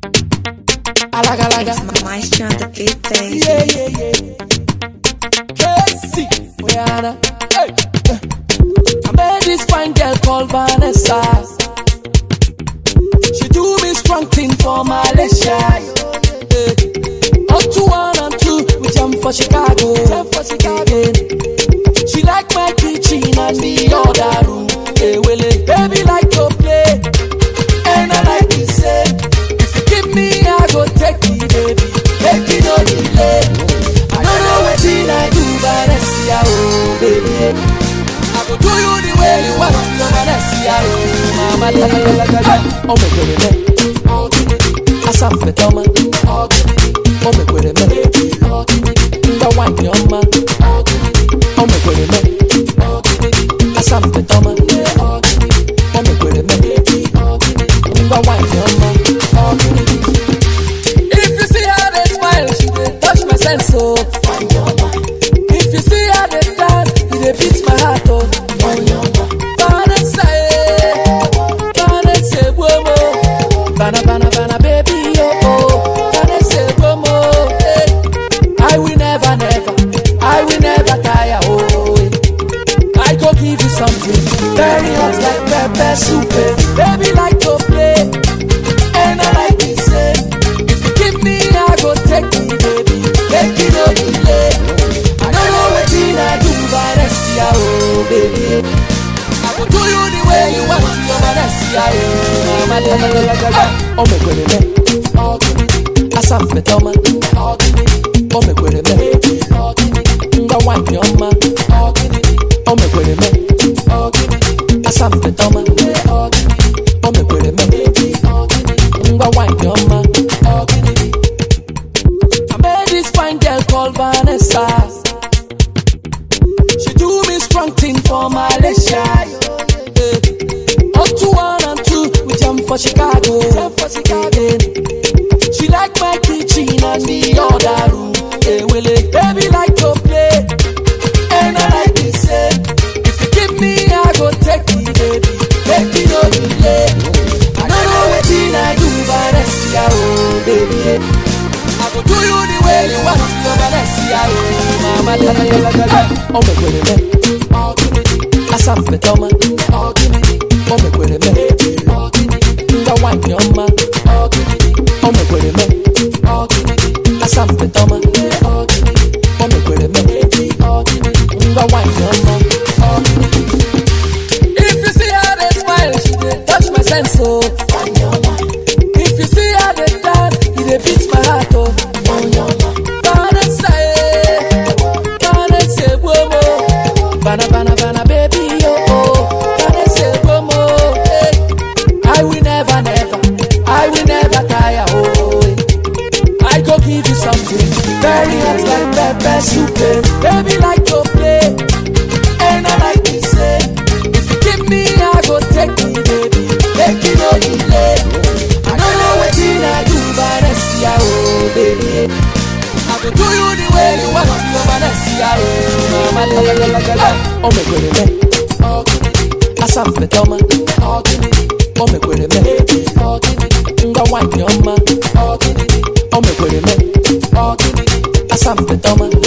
Alaga, alaga. It's mais chanta que tem. Yeah, yeah, yeah. Casey, Rihanna. Hey. I met this fine girl called Vanessa. She do me strong thing for Malaysia. Hey. On to 1 and 2, we jump for Chicago. She like my kitchen and the other room. Hey, well, baby like to play, and I like to say, if you give me, I go take it, baby. Take it no delay. I don't know what I do, Vanessa, oh baby. I go do you the way you want, Vanessa, oh mama. Oh me go me, asam petoma. Oh me go me, the wine yoma. Oh me go me, asam petoma. Oh me go me, the wine yoma. If you see how they smile, she dey touch my sense, oh. If you see how they dance, it dey beat my heart, oh. Vanessa, Vanessa, womo, Vanna, baby, oh, Vanessa, womo, I will never tire, oh. I go give you something very hot like pepper soup, baby, like to play, and I like to say, if you give me, I go take it, baby, take it no delay. I don't know what I do, Vanessa, oh baby. I go do you the way you want, Vanessa, oh mama. Oh me go me, asam petoma. Oh me go me, the wine yoma. Oh me go me, asam petoma. Oh me go me, the wine yoma. I met this fine girl called Vanessa. She do me strong thing for Malaysia. On to 1 and 2, we jump for Chicago. She like my kitchen and the other room. Hey, well, baby like to play, and I like to say, if you give me, I go take it, baby. Take it no delay. I don't know what I do, Vanessa, oh baby. I go do you the way you want, Vanessa, oh mama. Oh me go me, asam petoma. Oh me go me, the wine yoma. Oh me go me, asam petoma. Oh me go me, the wine yoma. If you see how they smile, she dey touch my sense, oh. If you see how they dance, it dey beat my heart, oh. Vanessa, Vanessa, womo, Vanna, baby, oh, Vanessa, womo, I will never tire, oh. I go give you something very hot like pepper soup, baby like to play, and I like to say, if you give me, I go take it, baby, take it no delay. I don't know what I do, Vanessa, oh baby. I go do you the way you want, Vanessa, oh mama. Oh me go me, asam petoma. Oh me go me, the wine yoma. Oh me go me, asam petoma.